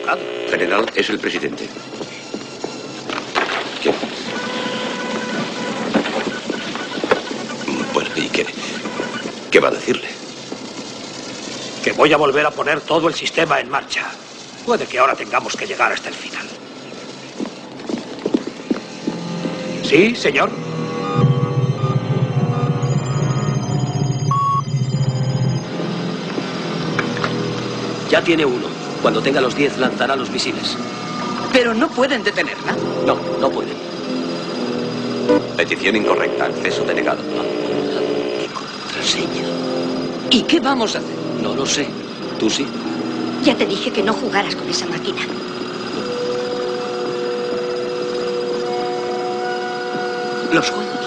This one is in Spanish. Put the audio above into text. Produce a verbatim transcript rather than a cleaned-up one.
hablado. General, es el presidente. ¿Qué? Bueno, ¿y qué? ¿Qué va a decirle? Que voy a volver a poner todo el sistema en marcha. Puede que ahora tengamos que llegar hasta el final. ¿Sí, señor? Ya tiene uno. Cuando tenga los diez, lanzará los misiles. Pero no pueden detenerla. No, no pueden. Petición incorrecta. Acceso denegado. ¿Qué contraseña? ¿Y qué vamos a hacer? No lo sé. ¿Tú sí? Ya te dije que no jugaras con esa máquina. Los juegos.